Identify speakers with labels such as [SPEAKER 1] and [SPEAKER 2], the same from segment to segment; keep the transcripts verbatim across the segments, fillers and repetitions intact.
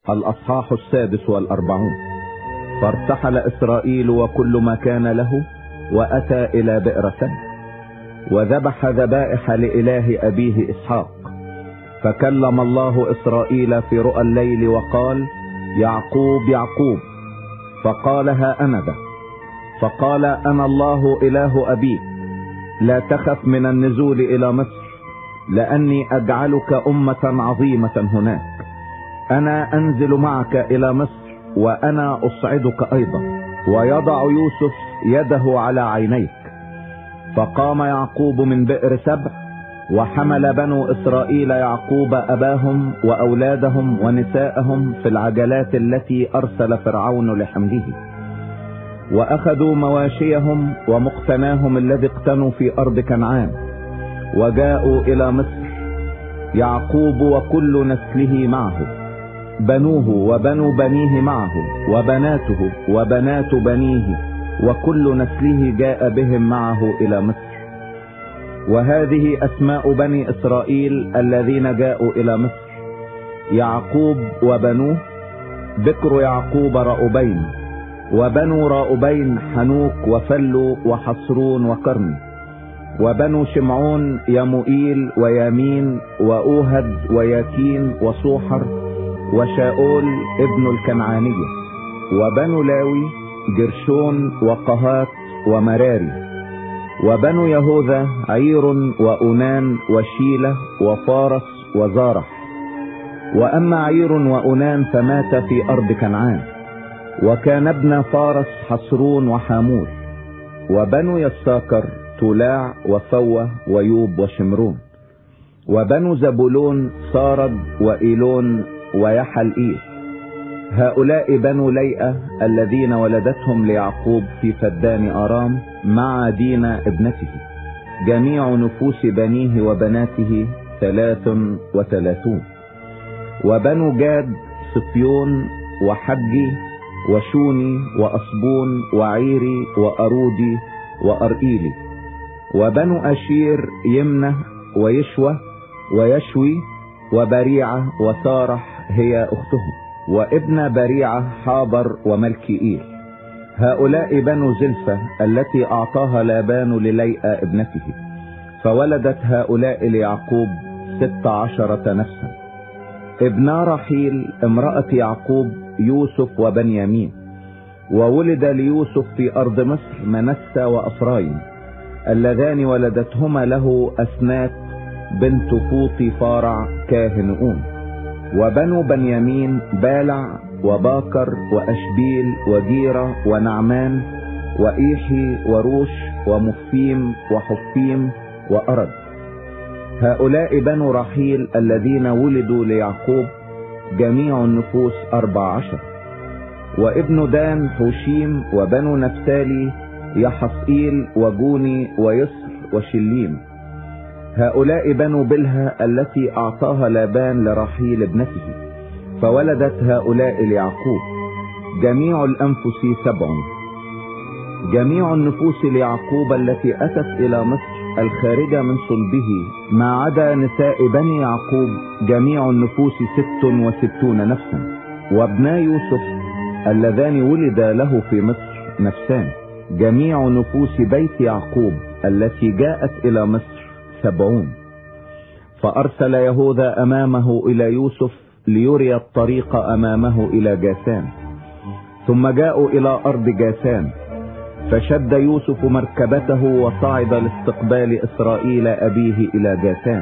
[SPEAKER 1] الأصحاح السادس والأربعون. فارتحل إسرائيل وكل ما كان له وأتى إلى بئر سبع، وذبح ذبائح لإله أبيه إسحاق. فكلم الله إسرائيل في رؤى الليل وقال: يعقوب يعقوب. فقال: ها أنا ذا. فقال: أنا الله إله أبيك، لا تخف من النزول إلى مصر، لأني أجعلك أمة عظيمة هناك. أنا أنزل معك إلى مصر، وأنا أصعدك أيضا، ويضع يوسف يده على عينيك. فقام يعقوب من بئر سبع، وحمل بنو إسرائيل يعقوب أباهم وأولادهم ونساءهم في العجلات التي أرسل فرعون لحمله، وأخذوا مواشيهم ومقتناهم الذي اقتنوا في أرض كنعان، وجاءوا إلى مصر، يعقوب وكل نسله معه، بنوه وبنو بنيه معه، وبناته وبنات بنيه، وكل نسله جاء بهم معه إلى مصر. وهذه أسماء بني إسرائيل الذين جاءوا إلى مصر: يعقوب وبنوه، بكر يعقوب رأوبين، وبنو رأوبين حنوك وفلو وحصرون وكرمي، وبنو شمعون يموئيل ويامين وأوهد وياكين وصوحر وشاؤول ابن الكنعانية، وبنو لاوي جرشون وقهات ومراري، وبنو يهوذا عير وأونان وشيلة وفارس وزارح. وأما عير وأونان فمات في أرض كنعان، وكان ابن فارس حصرون وحامول. وبنو يساكر تولاع وفوة ويوب وشمرون. وبنو زبولون صارد وإيلون ويحلئيل. هؤلاء بنو ليئة الذين ولدتهم ليعقوب في فدان آرام مع دينا ابنته. جميع نفوس بنيه وبناته ثلاث وثلاثون. وبنو جاد صفيون وحجي وشوني وأصبون وعيري وأرودي وأرئيلي. وبنو أشير يمنة ويشوى ويشوي وبريعة وسارح هي أختهم، وابن بريعة حابر وملكيئيل. هؤلاء بنو زلفة التي أعطاها لابان لليئة ابنته، فولدت هؤلاء ليعقوب ست عشرة نفسا. ابنا رحيل امرأة يعقوب يوسف وبنيامين. وولد ليوسف في أرض مصر منسى وأفرايم، اللذان ولدتهما له أسنات بنت فوطي فارع كاهن أون. وبنو بنيامين بالع وباكر وأشبيل وجيرة ونعمان وإيحي وروش ومفيم وحفيم وأرد. هؤلاء بنو رحيل الذين ولدوا ليعقوب، جميع النفوس أربع عشر. وابن دان حوشيم. وبنو نفتالي يحصئيل وجوني ويسر وشليم. هؤلاء بنو بلها التي أعطاها لابان لرحيل ابنته، فولدت هؤلاء ليعقوب. جميع الأنفس سبع. جميع النفوس ليعقوب التي أتت إلى مصر الخارجة من صلبه ما عدا نساء بني يعقوب، جميع النفوس ست وستون نفسا. وابنا يوسف اللذان ولد له في مصر نفسان. جميع نفوس بيت يعقوب التي جاءت إلى مصر سبعون. فأرسل يهوذا أمامه إلى يوسف ليري الطريق أمامه إلى جاسان. ثم جاءوا إلى أرض جاسان، فشد يوسف مركبته وصعد لاستقبال إسرائيل أبيه إلى جاسان.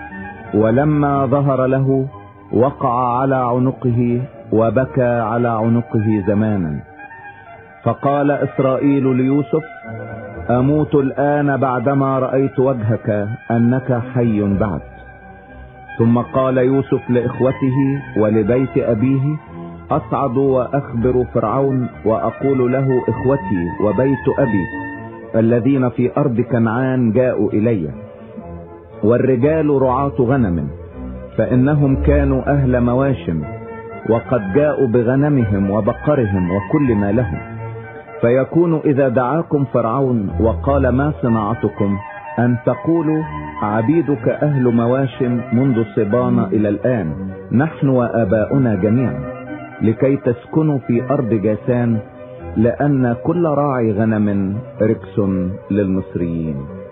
[SPEAKER 1] ولما ظهر له وقع على عنقه وبكى على عنقه زمانا. فقال إسرائيل ليوسف: أموت الآن بعدما رأيت وجهك أنك حي بعد. ثم قال يوسف لإخوته ولبيت أبيه: أصعد وأخبر فرعون وأقول له: إخوتي وبيت أبي الذين في أرض كنعان جاءوا إلي، والرجال رعاة غنم، فإنهم كانوا أهل مواشم، وقد جاءوا بغنمهم وبقرهم وكل ما لهم. فيكون إذا دعاكم فرعون وقال: ما صناعتكم؟ أن تقولوا: عبيدك أهل مواشم منذ صبانا إلى الآن، نحن وآباؤنا جميعا. لكي تسكنوا في أرض جاسان، لأن كل راعي غنم ركس للمصريين.